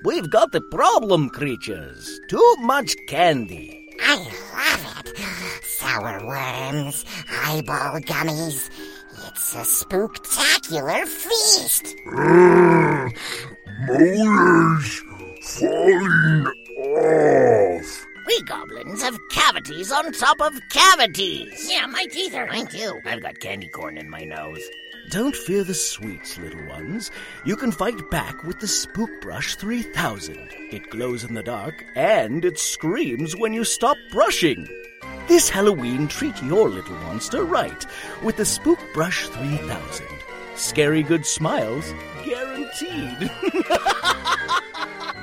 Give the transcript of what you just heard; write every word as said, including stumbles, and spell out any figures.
We've got the problem creatures. Too much candy. I love it. Sour worms, eyeball gummies. It's a spooktacular feast. Urgh, molars falling off. We goblins have cavities on top of cavities. Yeah, my teeth are. Mine too. I've got candy corn in my nose. Don't fear the sweets, little ones. You can fight back with the Spook Brush three thousand. It glows in the dark, and it screams when you stop brushing. This Halloween, treat your little monster right with the Spook Brush three thousand. Scary good smiles, guaranteed.